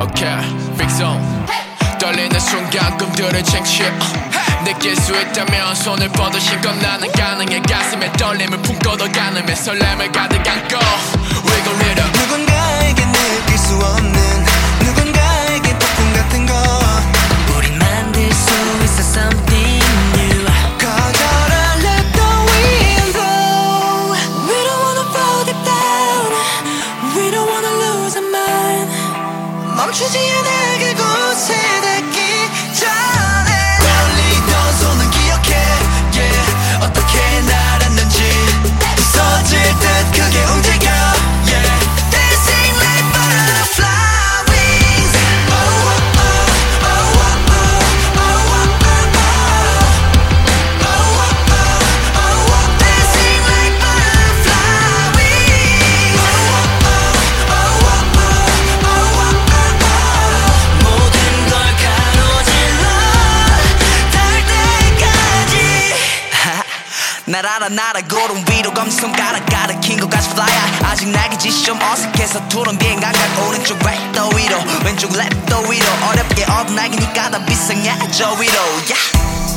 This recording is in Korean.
Okay, fix on. 떨리는 순간 꿈들을 쟁취해 느낄 수 있다면 손을 뻗으신 건 나는 가능해. 가슴에 떨림을 품고도 가늠해 설렘을 가득 안고 Wiggle it up. 누군가에게 느낄 수 없는 누군가에게 폭풍 같은 거 우린 만들 수 있어 something new. 거절을 let the wind blow. We don't wanna fall deep down. We don't wanna lose our mind. 멈추지 않아 그곳에 닿기 전에 떨리던 손은 기억해 yeah. 어떻게 날았는지 부서질 듯 크게 움직여 yeah. Dancing like butterfly wings. Oh, oh, oh, oh, oh, oh, oh, oh, oh, oh, oh. Dancing like butterfly wings. Oh, oh, oh, oh, oh, oh, oh. 모든 걸 가로질러 닿을 때까지 날 알아 나라 구름 위로 검지손가락 가리킨 것 같이 fly high. 아직 날개짓이 좀 어색해서 투런 비행 감각 오른쪽 right 더 위로 왼쪽 left 더 위로 어렵게 얻은 날개니까 다 비상해 저 위로 yeah.